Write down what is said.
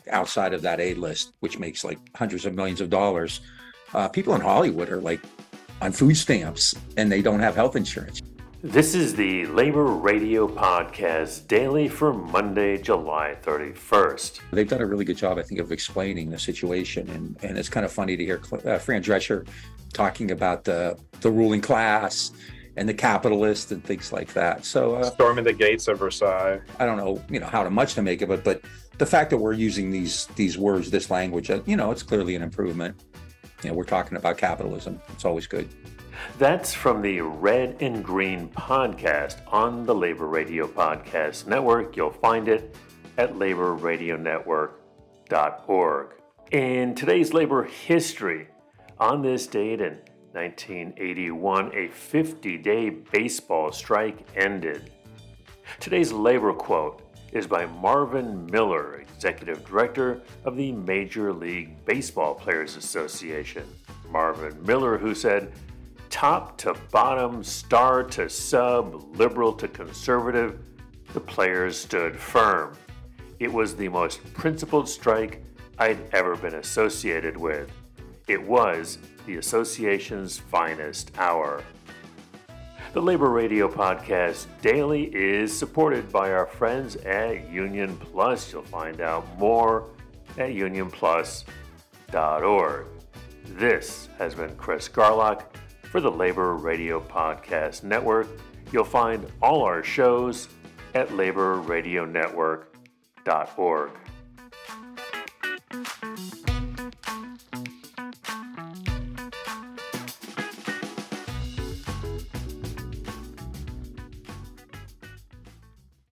outside of that A-list, which makes like hundreds of millions of dollars, people in Hollywood are like on food stamps and they don't have health insurance. This is the Labor Radio Podcast Daily for Monday, July 31st. They've done a really good job, I think, of explaining the situation. And it's kind of funny to hear Fran Drescher talking about the ruling class and the capitalists and things like that. So storming the gates of Versailles. I don't know, how much to make of it, but the fact that we're using these words, this language, it's clearly an improvement. We're talking about capitalism. It's always good. That's from the Red and Green podcast on the Labor Radio Podcast Network. You'll find it at laborradionetwork.org. In today's labor history, on this date in 1981, a 50-day baseball strike ended. Today's labor quote is by Marvin Miller, Executive Director of the Major League Baseball Players Association. Marvin Miller, who said, "Top to bottom, star to sub, liberal to conservative, the players stood firm. It was the most principled strike I'd ever been associated with. It was the association's finest hour." The Labor Radio Podcast Daily is supported by our friends at Union Plus. You'll find out more at unionplus.org. This has been Chris Garlock for the Labor Radio Podcast Network. You'll find all our shows at laborradionetwork.org.